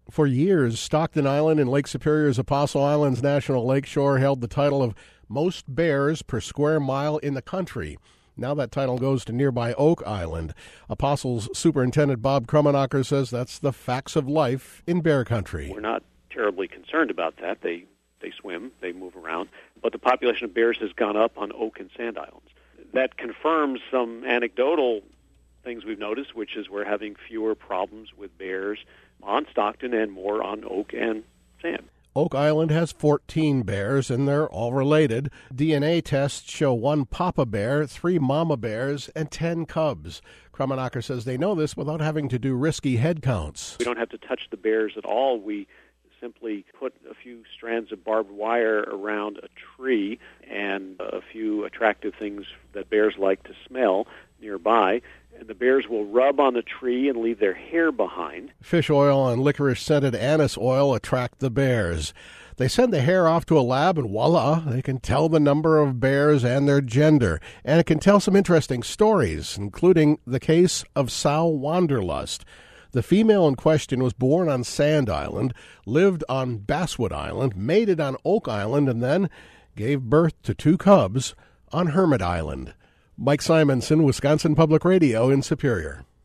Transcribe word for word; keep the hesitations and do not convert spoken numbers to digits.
For years, Stockton Island in Lake Superior's Apostle Islands National Lakeshore held the title of most bears per square mile in the country. Now that title goes to nearby Oak Island. Apostle's Superintendent Bob Krummenacher says that's the facts of life in bear country. We're not terribly concerned about that. They they swim, they move around, but the population of bears has gone up on Oak and Sand Islands. That confirms some anecdotal things we've noticed, which is we're having fewer problems with bears on Stockton and more on Oak and Sand. Oak Island has fourteen bears, and they're all related. D N A tests show one papa bear, three mama bears, and ten cubs. Krummenacher says they know this without having to do risky head counts. We don't have to touch the bears at all. We simply put a few strands of barbed wire around a tree and a few attractive things that bears like to smell nearby, and the bears will rub on the tree and leave their hair behind. Fish oil and licorice-scented anise oil attract the bears. They send the hair off to a lab, and voila, they can tell the number of bears and their gender. And it can tell some interesting stories, including the case of Sow Wanderlust. The female in question was born on Sand Island, lived on Basswood Island, mated on Oak Island, and then gave birth to two cubs on Hermit Island. Mike Simonson, Wisconsin Public Radio in Superior.